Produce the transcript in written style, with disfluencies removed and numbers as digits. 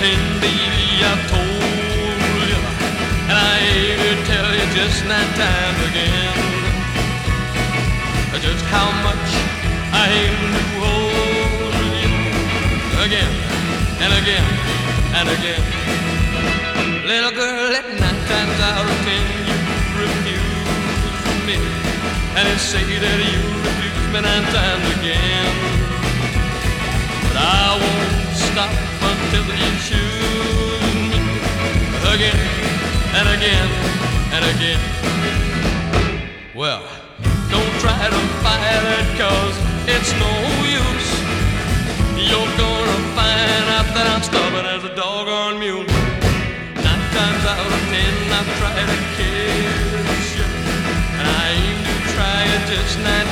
ten, baby, I've told you, and I aim to tell you just 9 times again, just how much I aim to hold you again and again and again. Little girl, at 9 times out of 10 you refuse me, and then say that you refuse me 9 times again. But I won't stop until you choose me again and again and again. Well, don't try to fight it, 'cause it's no use. You're gonna find out that I'm stubborn as a doggone mule. 9 times out of 10 I've tried to kiss you, and I aim to try it just 9